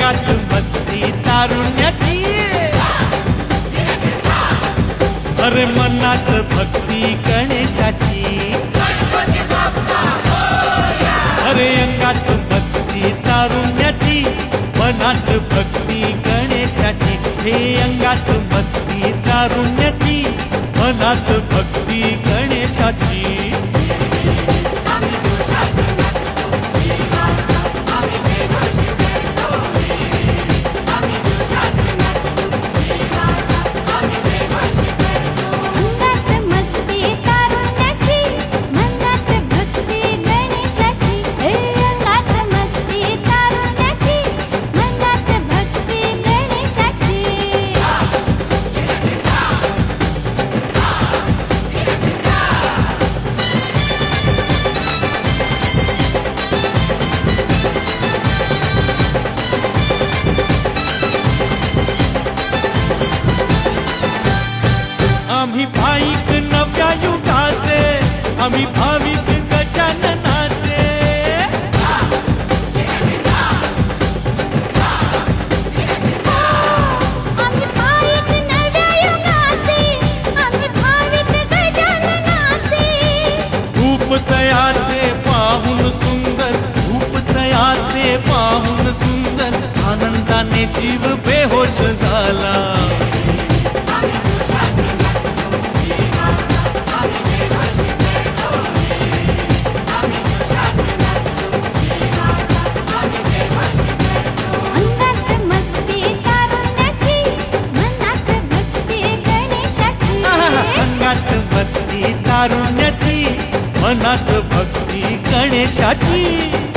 अंगात मस्ती तारुण्याची, अरे मनात भक्ती गणेशाची, अरे अंगात मस्ती तारुण्याची, मनात भक्ती गणेशाची, हे अंगात मस्ती तारुण्याची, मनात भक्ती गणेशाची. आम्ही भाईक नव्या युगाचे, आम्ही भाविक गजाननाचे, आम्ही भाविक नव्या युगाचे, आम्ही भाविक गजाननाचे. धूप तयाचे पाहून सुंदर, धूप तयाचे पाहून सुंदर, आनंदाने जीव बेहोश झाला. अंगात मस्ती तारुण्याची, मनात भक्ती गणेशाची.